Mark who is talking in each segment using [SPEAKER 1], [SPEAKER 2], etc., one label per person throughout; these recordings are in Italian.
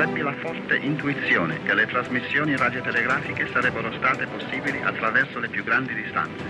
[SPEAKER 1] Ebbi la forte intuizione che le trasmissioni radiotelegrafiche sarebbero state possibili attraverso le più grandi distanze.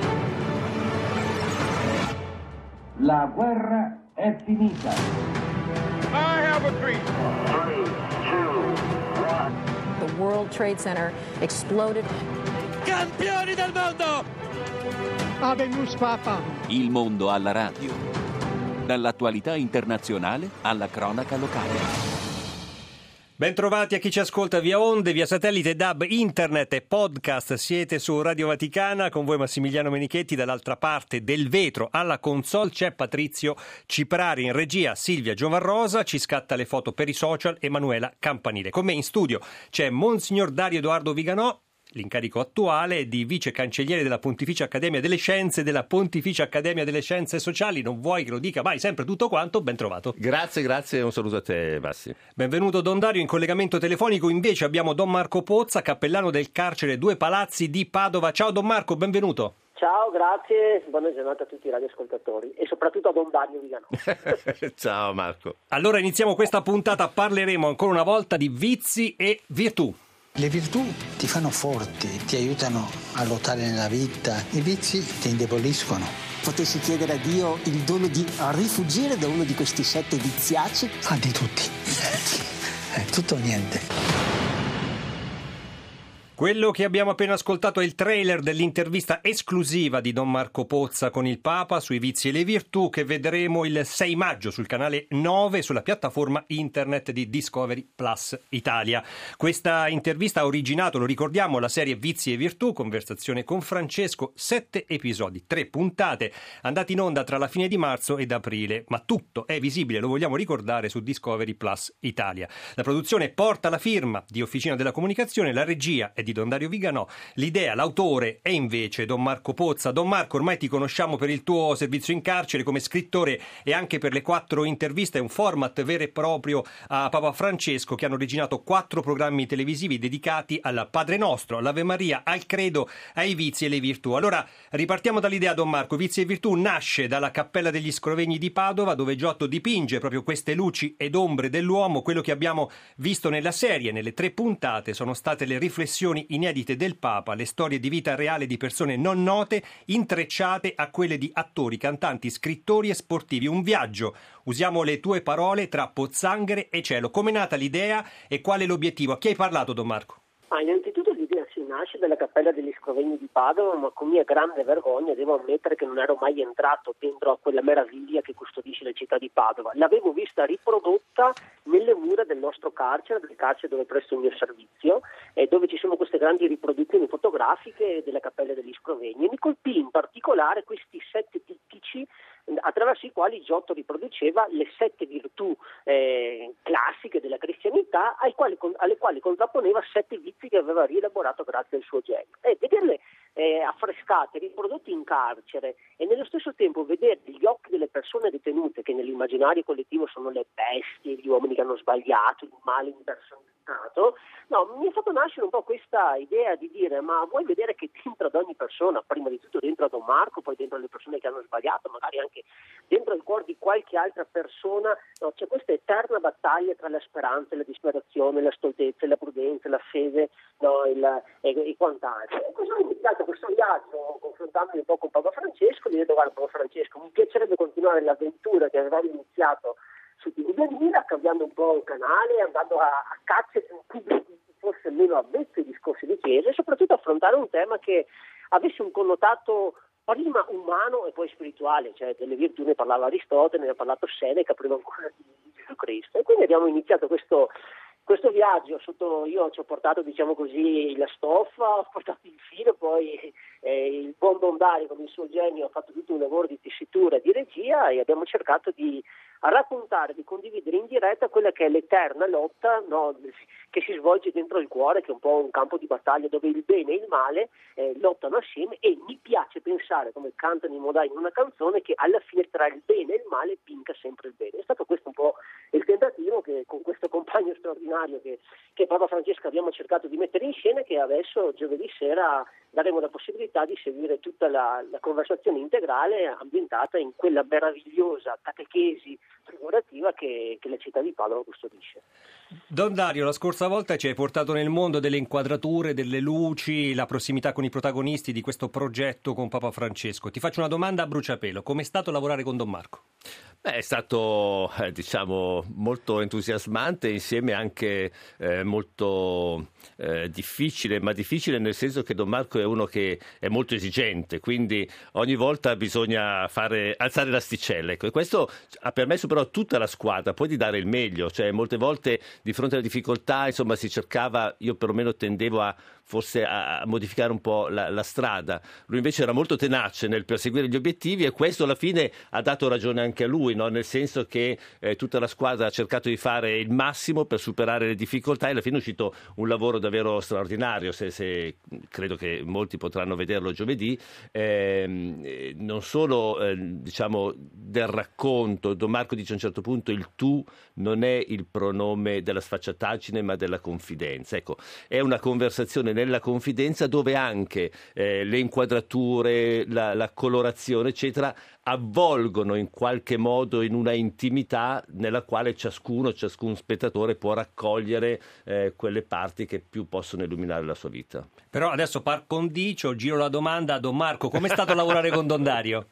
[SPEAKER 2] La guerra è finita.
[SPEAKER 3] I have a dream.
[SPEAKER 4] 3, 2, 1.
[SPEAKER 5] The World Trade Center exploded.
[SPEAKER 3] Campioni del mondo!
[SPEAKER 6] Habemus Papa.
[SPEAKER 7] Il mondo alla radio. Dall'attualità internazionale alla cronaca locale.
[SPEAKER 8] Bentrovati a chi ci ascolta via onde, via satellite, DAB, internet e podcast. Siete su Radio Vaticana, con voi Massimiliano Menichetti. Dall'altra parte del vetro alla console c'è Patrizio Ciprari, in regia Silvia Giovarrosa, ci scatta le foto per i social Emanuela Campanile. Con me in studio c'è Monsignor Dario Edoardo Viganò, l'incarico attuale di vice cancelliere della Pontificia Accademia delle Scienze, della Pontificia Accademia delle Scienze Sociali. Non vuoi che lo dica mai, sempre tutto quanto. Ben trovato.
[SPEAKER 9] Grazie, un saluto a te, Massi.
[SPEAKER 8] Benvenuto Don Dario. In collegamento telefonico invece abbiamo Don Marco Pozza, cappellano del carcere Due Palazzi di Padova. Ciao Don Marco, benvenuto.
[SPEAKER 10] Ciao, grazie, buona giornata a tutti i radioascoltatori e soprattutto a Don Dario Viganò.
[SPEAKER 9] Ciao Marco.
[SPEAKER 8] Allora iniziamo questa puntata, parleremo ancora una volta di vizi e virtù.
[SPEAKER 11] Le virtù ti fanno forti, ti aiutano a lottare nella vita, i vizi ti indeboliscono.
[SPEAKER 12] Potessi chiedere a Dio il dono di rifuggire da uno di questi 7 viziaci?
[SPEAKER 11] Ah, di tutti. Tutto o niente.
[SPEAKER 8] Quello che abbiamo appena ascoltato è il trailer dell'intervista esclusiva di Don Marco Pozza con il Papa sui vizi e le virtù, che vedremo il 6 maggio sul canale 9 sulla piattaforma internet di Discovery Plus Italia. Questa intervista ha originato, lo ricordiamo, la serie Vizi e Virtù, conversazione con Francesco, 7 episodi, 3 puntate, andati in onda tra la fine di marzo ed aprile, ma tutto è visibile, lo vogliamo ricordare, su Discovery Plus Italia. La produzione porta la firma di Officina della Comunicazione, la regia è di Don Dario Viganò, l'idea, l'autore è invece Don Marco Pozza. Don Marco, ormai ti conosciamo per il tuo servizio in carcere come scrittore e anche per le 4 interviste, un format vero e proprio a Papa Francesco, che hanno originato 4 programmi televisivi dedicati al Padre Nostro, all'Ave Maria, al Credo, ai vizi e le virtù. Allora ripartiamo dall'idea, Don Marco. Vizi e virtù nasce dalla Cappella degli Scrovegni di Padova, dove Giotto dipinge proprio queste luci ed ombre dell'uomo. Quello che abbiamo visto nella serie, nelle 3 puntate, sono state le riflessioni inedite del Papa, le storie di vita reale di persone non note intrecciate a quelle di attori, cantanti, scrittori e sportivi. Un viaggio, usiamo le tue parole, tra pozzanghere e cielo. Come è nata l'idea e qual è l'obiettivo? A chi hai parlato, Don Marco?
[SPEAKER 10] Innanzitutto l'idea si nasce dalla Cappella degli Scrovegni di Padova, ma con mia grande vergogna devo ammettere che non ero mai entrato dentro a quella meraviglia che custodisce la città di Padova. L'avevo vista riprodotta nelle mura del nostro carcere, del carcere dove presto il mio servizio, dove ci sono queste grandi riproduzioni fotografiche della Cappella degli Scrovegni, e mi colpì in particolare questi 7 dittici attraverso i quali Giotto riproduceva le 7 virtù classiche della cristianità, alle quali contrapponeva 7 vizi che aveva rielaborato grazie al suo genio. E vederle affrescate, riprodotte in carcere, e nello stesso tempo vedere gli occhi delle persone detenute, che nell'immaginario collettivo sono le bestie, gli uomini che hanno sbagliato, il male impersonificato, mi ha fatto nascere un po' questa idea di dire: ma vuoi vedere che dentro ad ogni persona, prima di tutto dentro a Don Marco, poi dentro alle persone che hanno sbagliato, magari anche dentro il cuore di qualche altra persona, c'è questa eterna battaglia tra la speranza e la disperazione, la stoltezza e la prudenza, la fede, e quant'altro. E così ho iniziato questo viaggio, confrontandomi un po' con Papa Francesco, dicendo: guarda Papa Francesco, mi piacerebbe continuare l'avventura che avevamo iniziato su TV 2000, cambiando un po' il canale, andando a caccia di un pubblico forse meno avvezzo ai discorsi di chiesa, e soprattutto affrontare un tema che avesse un connotato prima umano e poi spirituale. Cioè delle virtù ne parlava Aristotele, ne ha parlato Seneca prima ancora di Gesù Cristo, e quindi abbiamo iniziato questo viaggio io ci ho portato, diciamo così, la stoffa, ho portato il filo, poi il buon Don Dario con il suo genio ha fatto tutto un lavoro di tessitura e di regia, e abbiamo cercato di raccontare, di condividere in diretta quella che è l'eterna lotta, che si svolge dentro il cuore, che è un po' un campo di battaglia dove il bene e il male lottano assieme, e mi piace pensare, come cantano i Modai in una canzone, che alla fine tra il bene e il male vinca sempre il bene. È stato questo un po' il tentativo che con questo compagno straordinario che Papa Francesco abbiamo cercato di mettere in scena, che adesso giovedì sera daremo la possibilità di seguire tutta la conversazione integrale ambientata in quella meravigliosa catechesi figurativa che la città di Padova custodisce.
[SPEAKER 8] Don Dario, la scorsa volta ci hai portato nel mondo delle inquadrature, delle luci, la prossimità con i protagonisti di questo progetto con Papa Francesco. Ti faccio una domanda a bruciapelo: com'è stato lavorare con Don Marco?
[SPEAKER 9] È stato molto entusiasmante, insieme anche molto difficile, ma difficile nel senso che Don Marco è uno che è molto esigente, quindi ogni volta bisogna alzare l'asticella, ecco. E questo ha permesso però a tutta la squadra poi di dare il meglio, cioè molte volte di fronte alle difficoltà si cercava, io perlomeno tendevo a modificare un po' la strada. Lui invece era molto tenace nel perseguire gli obiettivi, e questo alla fine ha dato ragione anche a lui, no? Nel senso che tutta la squadra ha cercato di fare il massimo per superare le difficoltà, e alla fine è uscito un lavoro davvero straordinario. Se credo che molti potranno vederlo giovedì, non solo del racconto. Don Marco dice a un certo punto: il tu non è il pronome della sfacciataggine ma della confidenza. Ecco, è una conversazione nella confidenza dove anche le inquadrature, la colorazione eccetera avvolgono in qualche modo in una intimità nella quale ciascun spettatore può raccogliere quelle parti che più possono illuminare la sua vita.
[SPEAKER 8] Però adesso par condicio giro la domanda a Don Marco: com'è stato lavorare con Don Dario?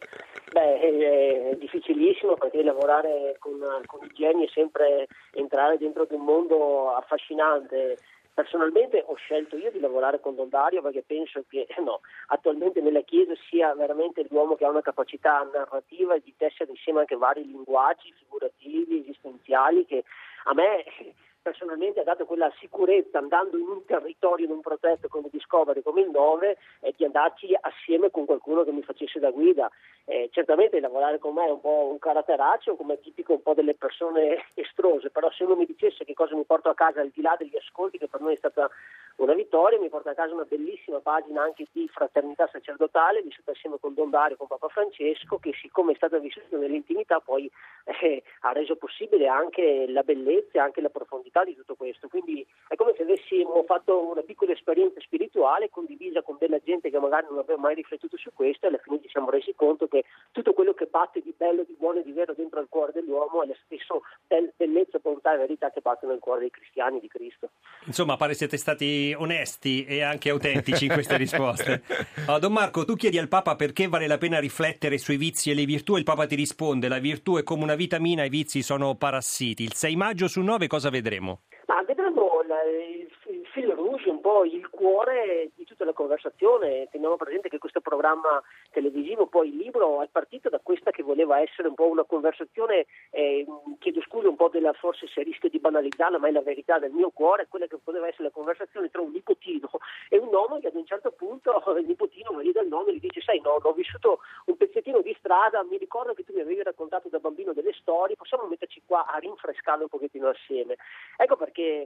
[SPEAKER 10] È difficilissimo, perché lavorare con i geni è sempre entrare dentro di un mondo affascinante. Personalmente ho scelto io di lavorare con Don Dario perché penso che attualmente nella Chiesa sia veramente l'uomo che ha una capacità narrativa e di tessere insieme anche vari linguaggi figurativi, esistenziali, che a me personalmente ha dato quella sicurezza, andando in un territorio, in un progetto come Discovery, come il 9, di andarci assieme con qualcuno che mi facesse da guida. Certamente lavorare con me è un po' un caratteraccio, come è tipico un po' delle persone estrose, però se uno mi dicesse che cosa mi porto a casa al di là degli ascolti, che per noi è stata una vittoria, mi porta a casa una bellissima pagina anche di fraternità sacerdotale vissuta assieme con Don Dario, con Papa Francesco, che siccome è stata vissuta nell'intimità poi ha reso possibile anche la bellezza e anche la profondità di tutto questo. Quindi è come se avessimo fatto una piccola esperienza spirituale condivisa con della gente che magari non aveva mai riflettuto su questo, e alla fine ci siamo resi conto che tutto quello che batte di bello, di buono e di vero dentro il cuore dell'uomo è la stessa bellezza, bontà e verità che batte nel cuore dei cristiani di Cristo.
[SPEAKER 8] Insomma, pare siete stati onesti e anche autentici in queste risposte. Don Marco, tu chiedi al Papa perché vale la pena riflettere sui vizi e le virtù, e il Papa ti risponde: la virtù è come una vitamina, i vizi sono parassiti. Il 6 maggio su 9 cosa vedremo?
[SPEAKER 10] Vedremo il fil rouge, un po' il cuore di tutta la conversazione. Teniamo presente che questo programma televisivo, poi il libro, è partito da questa che voleva essere un po' una conversazione, chiedo scusa un po' forse se rischio di banalizzarla, ma è la verità del mio cuore, quella che poteva essere la conversazione tra un nipotino e un nonno, che ad un certo punto il nipotino va lì dal nonno e gli dice: sai nonno, ho vissuto un pezzettino di strada, mi ricordo che tu mi avevi raccontato da bambino delle storie, possiamo metterci qua a rinfrescarle un pochettino assieme. Ecco perché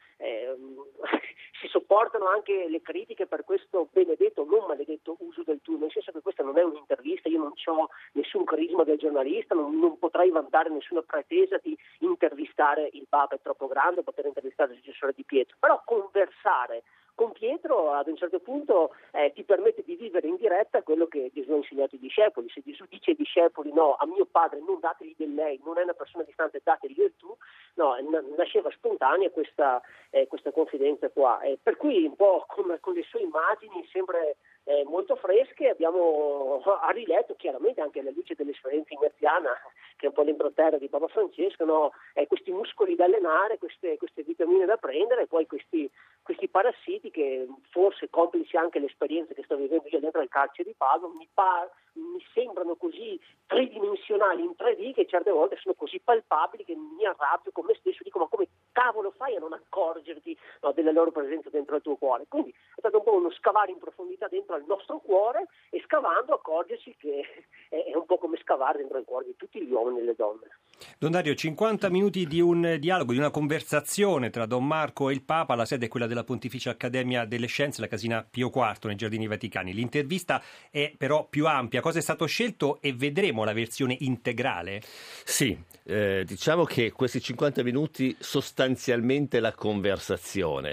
[SPEAKER 10] si sopportano anche le critiche per questo benedetto, non maledetto uso del tu, nel senso che questa non è un'intervista, io non ho nessun carisma del giornalista, non potrei vantare nessuna pretesa di intervistare il Papa, è troppo grande poter intervistare il successore di Pietro, però conversare con Pietro ad un certo punto ti permette di vivere in diretta quello che Gesù ha insegnato ai discepoli. Se Gesù dice ai discepoli: no, a mio padre non dategli del lei, non è una persona distante, dategli del tu, no, nasceva spontanea questa confidenza qua, per cui un po' con le sue immagini sempre molto fresche abbiamo riletto chiaramente anche alla luce dell'esperienza ignaziana, che è un po' l'improterra di Papa Francesco, no? Questi muscoli da allenare, queste vitamine da prendere, e poi questi parassiti che, forse complici anche l'esperienza che sto vivendo io dentro al carcere di Padova, mi sembrano così tridimensionali in 3D, che certe volte sono così palpabili che mi arrabbio con me stesso, dico: ma come cavolo fai a non accorgerti della loro presenza dentro il tuo cuore? Quindi è stato un po' uno scavare in profondità dentro al nostro cuore, e scavando accorgersi che è un po' come scavare dentro il cuore di tutti gli uomini e le donne.
[SPEAKER 8] Don Dario, 50 minuti di un dialogo, di una conversazione tra Don Marco e il Papa. La sede è quella della Pontificia Accademia delle Scienze, la Casina Pio IV nei Giardini Vaticani. L'intervista è però più ampia. Cosa è stato scelto, e vedremo la versione integrale?
[SPEAKER 9] Sì, diciamo che questi 50 minuti sostanzialmente la conversazione,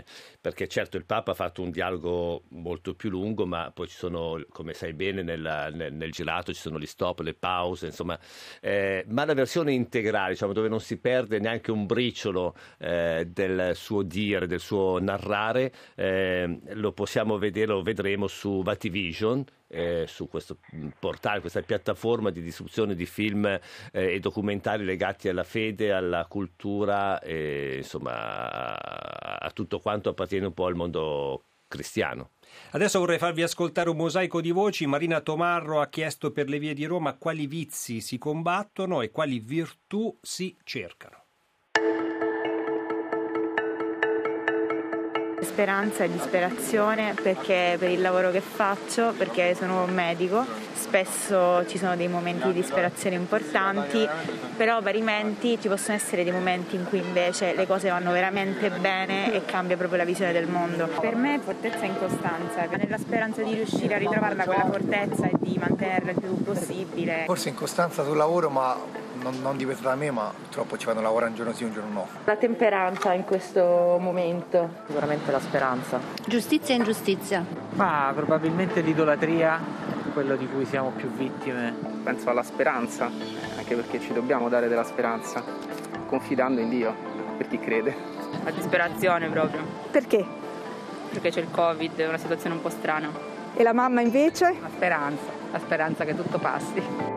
[SPEAKER 9] perché certo il Papa ha fatto un dialogo molto più lungo, ma poi ci sono, come sai bene, nel gelato ci sono gli stop, le pause, insomma, ma la versione integrale, diciamo, dove non si perde neanche un briciolo del suo dire, del suo narrare, lo possiamo vedere, lo vedremo su Vativision, su questo portale, questa piattaforma di distribuzione di film e documentari legati alla fede, alla cultura, insomma a tutto quanto appartiene un po' al mondo cristiano.
[SPEAKER 8] Adesso vorrei farvi ascoltare un mosaico di voci. Marina Tomarro ha chiesto per le vie di Roma quali vizi si combattono e quali virtù si cercano.
[SPEAKER 13] Speranza e disperazione, perché per il lavoro che faccio, perché sono un medico, spesso ci sono dei momenti di disperazione importanti, però parimenti ci possono essere dei momenti in cui invece le cose vanno veramente bene e cambia proprio la visione del mondo. Per me fortezza e incostanza, nella speranza di riuscire a ritrovarla quella fortezza e di mantenerla il più possibile.
[SPEAKER 14] Forse incostanza sul lavoro, ma non dipende da me, ma purtroppo ci vanno a lavorare un giorno sì, un giorno no.
[SPEAKER 13] La temperanza in questo momento.
[SPEAKER 15] Sicuramente la speranza.
[SPEAKER 16] Giustizia e ingiustizia.
[SPEAKER 15] Ma probabilmente l'idolatria, quello di cui siamo più vittime.
[SPEAKER 17] Penso alla speranza, anche perché ci dobbiamo dare della speranza, confidando in Dio, per chi crede.
[SPEAKER 18] La disperazione proprio.
[SPEAKER 13] Perché?
[SPEAKER 18] Perché c'è il Covid, è una situazione un po' strana.
[SPEAKER 13] E la mamma invece?
[SPEAKER 15] La speranza che tutto passi.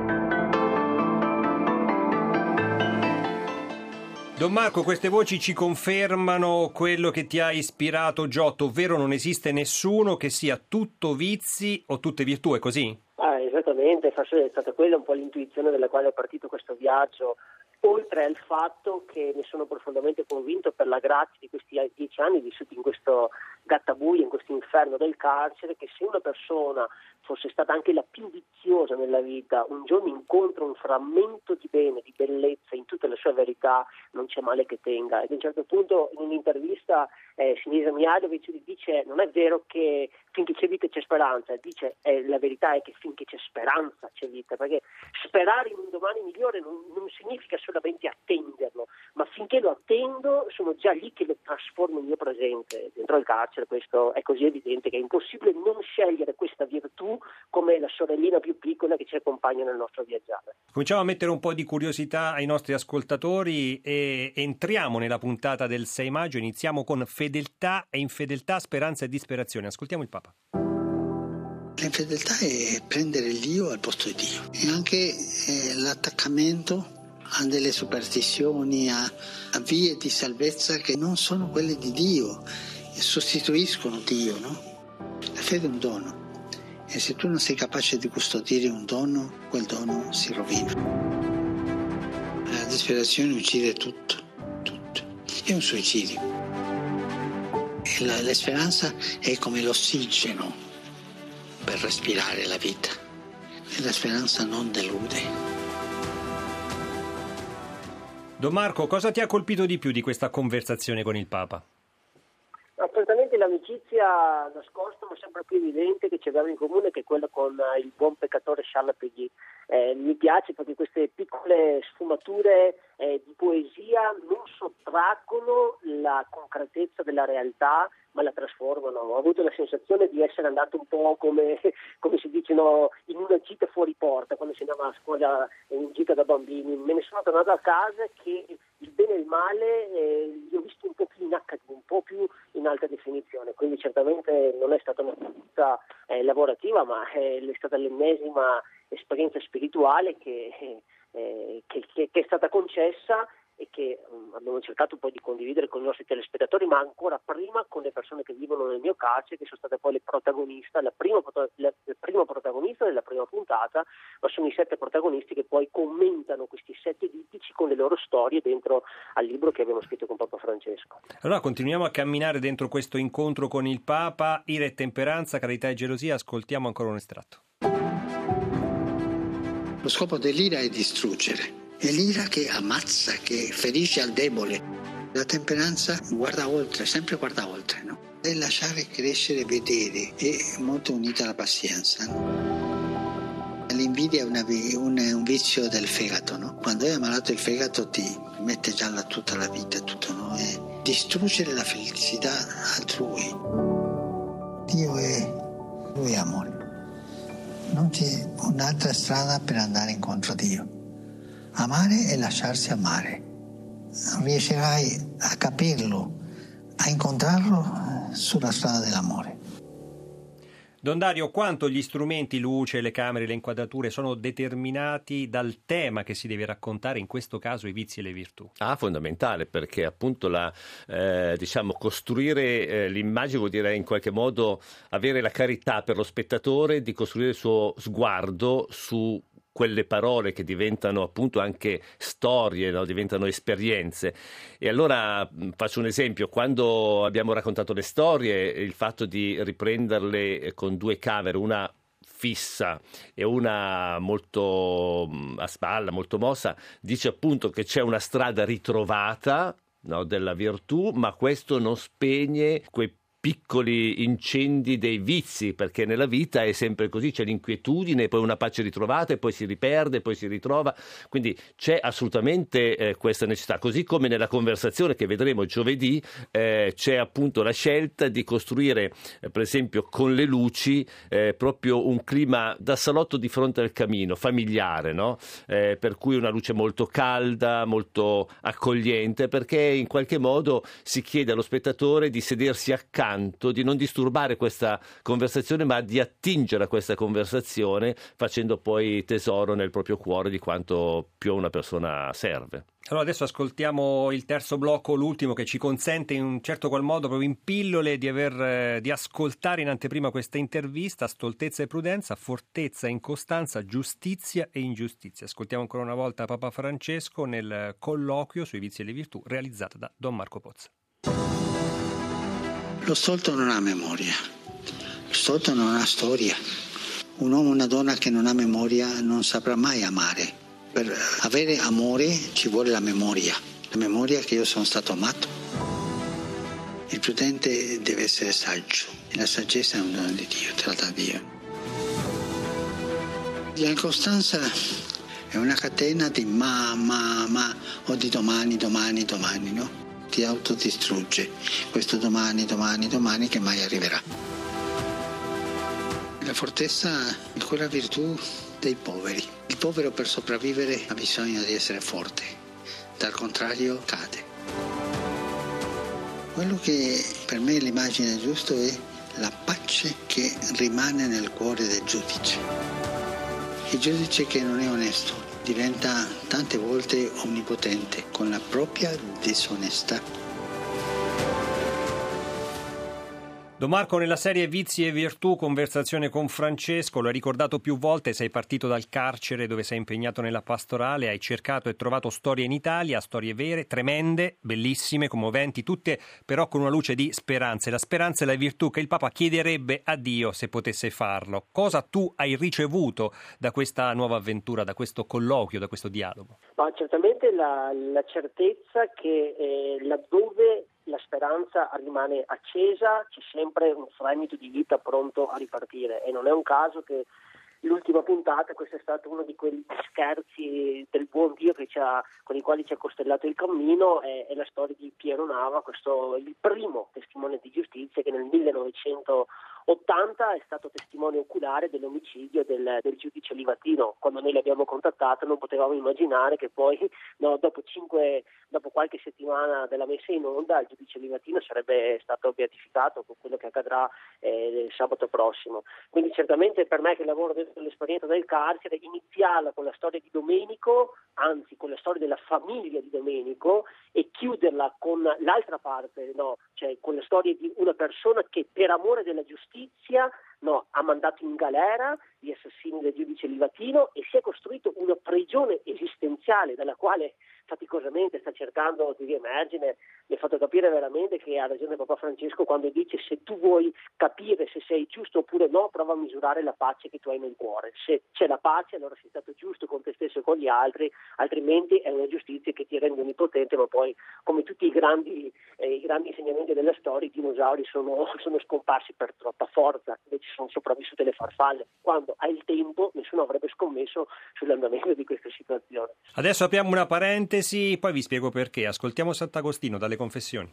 [SPEAKER 8] Don Marco, queste voci ci confermano quello che ti ha ispirato Giotto, ovvero non esiste nessuno che sia tutto vizi o tutte virtù, è così?
[SPEAKER 10] Esattamente, forse è stata quella un po' l'intuizione dalla quale è partito questo viaggio, oltre al fatto che ne sono profondamente convinto per la grazia di questi 10 anni vissuti in questo gattabuio, in questo inferno del carcere, che se una persona fosse stata anche la più viziosa nella vita, un giorno incontra un frammento di bene, di bellezza in tutte le sue verità, non c'è male che tenga. Ed a un certo punto in un'intervista Sinisa Mihajlović dice: non è vero che finché c'è vita c'è speranza, dice la verità è che finché c'è speranza c'è vita, perché sperare in un domani migliore non significa solamente attenderlo, ma finché lo attendo sono già lì che lo trasformo in mio presente. Dentro il carcere questo è così evidente che è impossibile non scegliere questa virtù come la sorellina più piccola che ci accompagna nel nostro viaggiare.
[SPEAKER 8] Cominciamo a mettere un po' di curiosità ai nostri ascoltatori e entriamo nella puntata del 6 maggio, iniziamo con fedeltà e infedeltà, speranza e disperazione. Ascoltiamo il Papa.
[SPEAKER 11] L'infedeltà è prendere Dio al posto di Dio, e anche l'attaccamento a delle superstizioni, a vie di salvezza che non sono quelle di Dio e sostituiscono Dio, no? La fede è un dono, e se tu non sei capace di custodire un dono, quel dono si rovina. La disperazione uccide tutto, è un suicidio. E la speranza è come l'ossigeno per respirare la vita, e la speranza non delude.
[SPEAKER 8] Don Marco, cosa ti ha colpito di più di questa conversazione con il Papa?
[SPEAKER 10] Assolutamente l'amicizia nascosta, ma sempre più evidente che ci abbiamo in comune, che è quella con il buon peccatore Charles Péguy. Mi piace perché queste piccole sfumature di poesia non sottraggono la concretezza della realtà, ma la trasformano. Ho avuto la sensazione di essere andato un po' come si dice, no, in una gita fuori porta, quando si andava a scuola in gita da bambini. Me ne sono tornato a casa che il bene e il male li ho visti un po' più in HD, un po' più in alta definizione, quindi certamente non è stata una vita lavorativa, ma è stata l'ennesima esperienza spirituale che è stata concessa e che abbiamo cercato poi di condividere con i nostri telespettatori, ma ancora prima con le persone che vivono nel mio carcere, che sono state poi le protagoniste, il primo protagonista della prima puntata, ma sono i 7 protagonisti che poi commentano questi 7 dittici con le loro storie dentro al libro che abbiamo scritto con Papa Francesco.
[SPEAKER 8] Allora continuiamo a camminare dentro questo incontro con il Papa. Ira e temperanza, carità e gelosia, ascoltiamo ancora un estratto.
[SPEAKER 11] Lo scopo dell'ira è distruggere. È l'ira che ammazza, che ferisce al debole. La temperanza guarda oltre, sempre guarda oltre, no? È lasciare crescere, vedere, è molto unita alla pazienza, no? L'invito L'invidia è un vizio del fegato, no? Quando è ammalato il fegato ti mette gialla tutta la vita, tutto, no? E distruggere la felicità altrui. Dio Lui è amore. Non c'è un'altra strada per andare incontro a Dio. Amare e lasciarsi amare. Riuscirai a capirlo, a incontrarlo sulla strada dell'amore.
[SPEAKER 8] Don Dario, quanto gli strumenti, luce, le camere, le inquadrature sono determinati dal tema che si deve raccontare, in questo caso i vizi e le virtù?
[SPEAKER 9] Fondamentale, perché appunto costruire l'immagine vuol dire in qualche modo avere la carità per lo spettatore di costruire il suo sguardo su quelle parole che diventano appunto anche storie, no? Diventano esperienze. E allora faccio un esempio: quando abbiamo raccontato le storie, il fatto di riprenderle con due camere, una fissa e una molto a spalla, molto mossa, dice appunto che c'è una strada ritrovata, no, della virtù, ma questo non spegne quei piccoli incendi dei vizi, perché nella vita è sempre così, c'è l'inquietudine, poi una pace ritrovata e poi si riperde, poi si ritrova, quindi c'è assolutamente questa necessità, così come nella conversazione che vedremo giovedì c'è appunto la scelta di costruire per esempio con le luci proprio un clima da salotto di fronte al camino, familiare, no? Per cui una luce molto calda, molto accogliente, perché in qualche modo si chiede allo spettatore di sedersi accanto, di non disturbare questa conversazione, ma di attingere a questa conversazione facendo poi tesoro nel proprio cuore di quanto più a una persona serve.
[SPEAKER 8] Allora adesso ascoltiamo il terzo blocco, l'ultimo, che ci consente in un certo qual modo, proprio in pillole, di ascoltare in anteprima questa intervista: stoltezza e prudenza, fortezza e incostanza, giustizia e ingiustizia. Ascoltiamo ancora una volta Papa Francesco nel colloquio sui vizi e le virtù realizzato da Don Marco Pozza.
[SPEAKER 11] Lo stolto non ha memoria, lo stolto non ha storia. Un uomo o una donna che non ha memoria non saprà mai amare. Per avere amore ci vuole la memoria che io sono stato amato. Il prudente deve essere saggio e la saggezza è un dono di Dio, tratta da Dio. L'incostanza è una catena di ma o di domani, no? Ti autodistrugge questo domani che mai arriverà. La fortezza è quella virtù dei poveri. Il povero per sopravvivere ha bisogno di essere forte, dal contrario cade. Quello che per me l'immagine giusta è la pace che rimane nel cuore del giudice. Il giudice che non è onesto diventa tante volte onnipotente con la propria disonestà.
[SPEAKER 8] Don Marco, nella serie Vizi e Virtù, conversazione con Francesco, lo hai ricordato più volte, sei partito dal carcere dove sei impegnato nella pastorale, hai cercato e trovato storie in Italia, storie vere, tremende, bellissime, commoventi, tutte però con una luce di speranza. E la speranza è la virtù che il Papa chiederebbe a Dio se potesse farlo. Cosa tu hai ricevuto da questa nuova avventura, da questo colloquio, da questo dialogo?
[SPEAKER 10] Ma certamente la certezza che laddove la speranza rimane accesa c'è sempre un fremito di vita pronto a ripartire, e non è un caso che l'ultima puntata, questo è stato uno di quegli scherzi del buon Dio con i quali ci ha costellato il cammino, è la storia di Piero Nava, il primo testimone di giustizia che nel 1980 è stato testimone oculare dell'omicidio del giudice Livatino. Quando noi l'abbiamo contattato non potevamo immaginare che poi dopo qualche settimana della messa in onda il giudice Livatino sarebbe stato beatificato con quello che accadrà sabato prossimo. Quindi certamente per me, che lavoro dentro l'esperienza del carcere, iniziarla con la storia di Domenico, anzi con la storia della famiglia di Domenico, e chiuderla con l'altra parte, cioè con la storia di una persona che per amore della giustizia ha mandato in galera gli assassini del giudice Livatino e si è costruito una prigione esistenziale dalla quale faticosamente sta cercando di riemergere. Mi ha fatto capire veramente che ha ragione Papa Francesco quando dice: se tu vuoi capire se sei giusto oppure no, prova a misurare la pace che tu hai nel cuore. Se c'è la pace, allora sei stato giusto con te stesso e con gli altri, altrimenti è una giustizia che ti rende onnipotente, ma poi, come tutti i grandi grandi insegnamenti della storia i dinosauri sono scomparsi per troppa forza, invece sono sopravvissute le farfalle, quando al tempo nessuno avrebbe scommesso sull'andamento di questa situazione.
[SPEAKER 8] Adesso apriamo una parentesi, poi vi spiego perché. Ascoltiamo Sant'Agostino dalle Confessioni.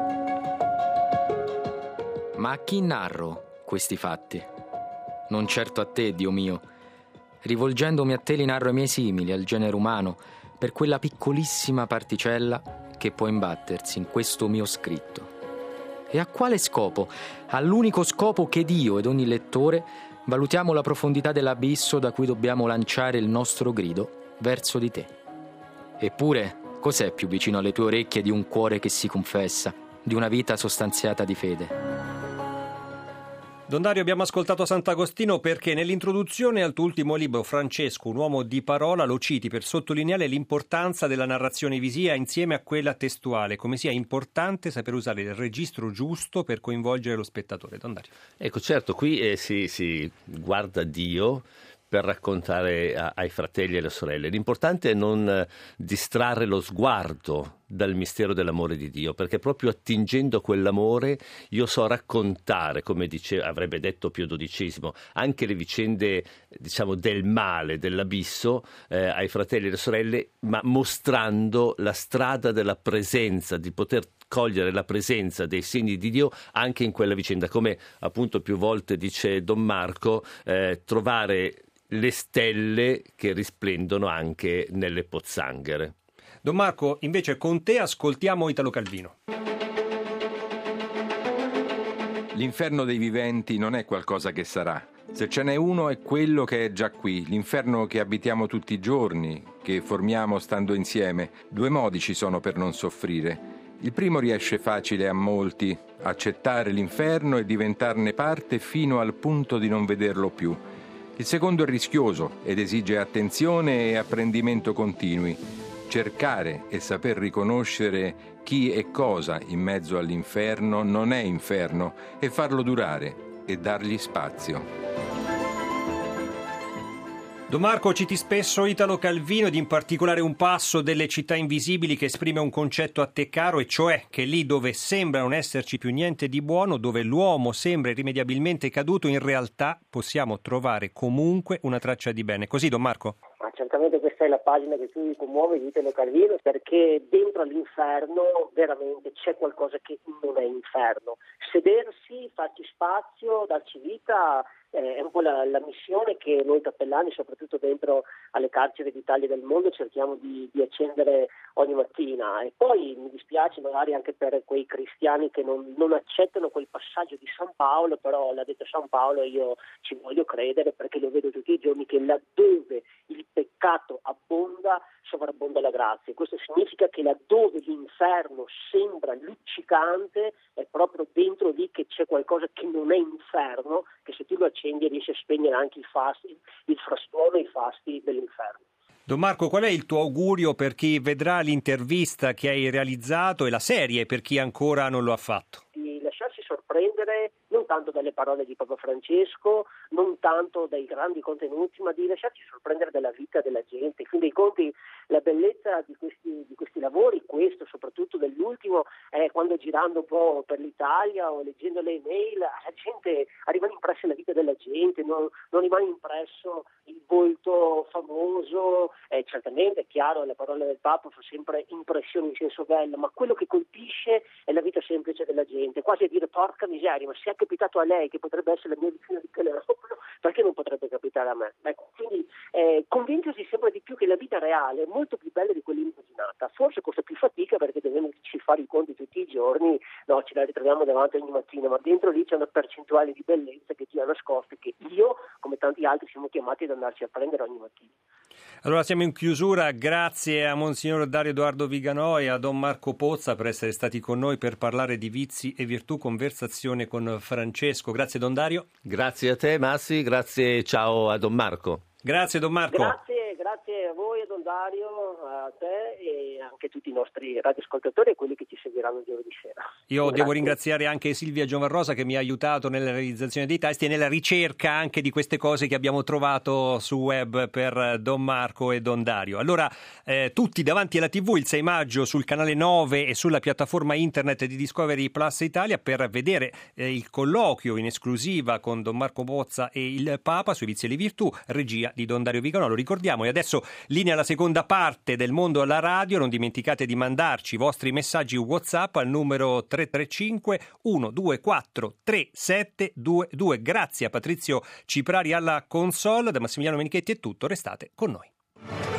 [SPEAKER 16] Ma a chi narro questi fatti? Non certo a te, Dio mio. Rivolgendomi a te li narro ai miei simili, al genere umano, per quella piccolissima particella che può imbattersi in questo mio scritto. E a quale scopo? All'unico scopo che Dio ed ogni lettore valutiamo la profondità dell'abisso da cui dobbiamo lanciare il nostro grido verso di te. Eppure, cos'è più vicino alle tue orecchie di un cuore che si confessa, di una vita sostanziata di fede?
[SPEAKER 8] Don Dario, abbiamo ascoltato Sant'Agostino perché nell'introduzione al tuo ultimo libro, Francesco, un uomo di parola, lo citi per sottolineare l'importanza della narrazione visiva insieme a quella testuale, come sia importante saper usare il registro giusto per coinvolgere lo spettatore. Don Dario.
[SPEAKER 9] Ecco, certo, qui si guarda Dio per raccontare ai fratelli e alle sorelle. L'importante è non distrarre lo sguardo dal mistero dell'amore di Dio, perché proprio attingendo quell'amore io so raccontare, come avrebbe detto Pio XII, anche le vicende, diciamo, del male, dell'abisso ai fratelli e alle sorelle, ma mostrando la strada della presenza, di poter cogliere la presenza dei segni di Dio anche in quella vicenda, come appunto più volte dice Don Marco, trovare le stelle che risplendono anche nelle pozzanghere.
[SPEAKER 8] Don Marco, invece con te ascoltiamo Italo Calvino.
[SPEAKER 19] L'inferno dei viventi non è qualcosa che sarà. Se ce n'è uno è quello che è già qui, l'inferno che abitiamo tutti i giorni, che formiamo stando insieme. Due modi ci sono per non soffrire. Il primo riesce facile a molti, accettare l'inferno e diventarne parte fino al punto di non vederlo più. Il secondo è rischioso ed esige attenzione e apprendimento continui. Cercare e saper riconoscere chi e cosa in mezzo all'inferno non è inferno e farlo durare e dargli spazio.
[SPEAKER 8] Don Marco, citi spesso Italo Calvino ed in particolare un passo delle Città invisibili che esprime un concetto a te caro, e cioè che lì dove sembra non esserci più niente di buono, dove l'uomo sembra irrimediabilmente caduto, in realtà possiamo trovare comunque una traccia di bene. Così, Don Marco?
[SPEAKER 10] Ma certamente questa è la pagina che più mi commuove di Italo Calvino, perché dentro all'inferno veramente c'è qualcosa che non è inferno. Sedersi, farci spazio, darci vita, è un po' la missione che noi cappellani, soprattutto dentro alle carceri d'Italia e del mondo, cerchiamo di accendere ogni mattina. E poi mi dispiace magari anche per quei cristiani che non accettano quel passaggio di San Paolo, però l'ha detto San Paolo, io ci voglio credere perché lo vedo tutti i giorni, che laddove il peccato abbonda, sovrabbonda la grazia. Questo significa che laddove l'inferno sembra luccicante è proprio dentro lì che c'è qualcosa che non è inferno, che se tu lo accendi riesci a spegnere anche il frastuono e i fasti dell'inferno.
[SPEAKER 8] Don Marco, qual è il tuo augurio per chi vedrà l'intervista che hai realizzato e la serie per chi ancora non lo ha fatto?
[SPEAKER 10] Di lasciarsi sorprendere non tanto dalle parole di Papa Francesco, non tanto dai grandi contenuti, ma di lasciarci sorprendere dalla vita della gente. In fin dei conti la bellezza di questi lavori, questo soprattutto dell'ultimo, è quando girando un po' per l'Italia o leggendo le email, la gente rimane impressa la vita della gente, non rimane impresso il volto famoso. Certamente è chiaro, la parola del Papa fa sempre impressione in senso bello, ma quello che colpisce è la vita semplice della gente, quasi a dire porca miseria, ma se è capitato a lei che potrebbe essere la mia vicina di telefono, perché non potrebbe capitare a me? Ecco, quindi convincersi sempre di più che la vita reale è molto più bella di quella immaginata. Forse costa più fatica perché dobbiamo fare i conti tutti i giorni, no, ce la ritroviamo davanti ogni mattina, ma dentro lì c'è una percentuale di bellezza che Dio ha nascosto e che io, come tanti altri, siamo chiamati ad andarci a prendere ogni mattina.
[SPEAKER 8] Allora siamo in chiusura, grazie a Monsignor Dario Edoardo Viganò e a Don Marco Pozza per essere stati con noi per parlare di vizi e virtù, conversazione con Francesco. Grazie Don Dario.
[SPEAKER 9] Grazie a te Massi, grazie, ciao a Don Marco.
[SPEAKER 8] Grazie Don Marco.
[SPEAKER 10] Grazie a voi, a Don Dario, a te e anche anche tutti i nostri radioascoltatori e quelli che ci seguiranno di ora di sera.
[SPEAKER 8] Io
[SPEAKER 10] Grazie.
[SPEAKER 8] devo ringraziare anche Silvia Giovarrosa che mi ha aiutato nella realizzazione dei testi e nella ricerca anche di queste cose che abbiamo trovato su web per Don Marco e Don Dario. Allora, tutti davanti alla TV il 6 maggio sul canale 9 e sulla piattaforma internet di Discovery Plus Italia per vedere il colloquio in esclusiva con Don Marco Pozza e il Papa sui vizi e le virtù, regia di Don Dario Vigano, lo ricordiamo. E adesso linea alla seconda parte del Mondo alla Radio. Non dimenticate di mandarci i vostri messaggi WhatsApp al numero 335 124 3722. Grazie a Patrizio Ciprari alla console. Da Massimiliano Menichetti è tutto, restate con noi.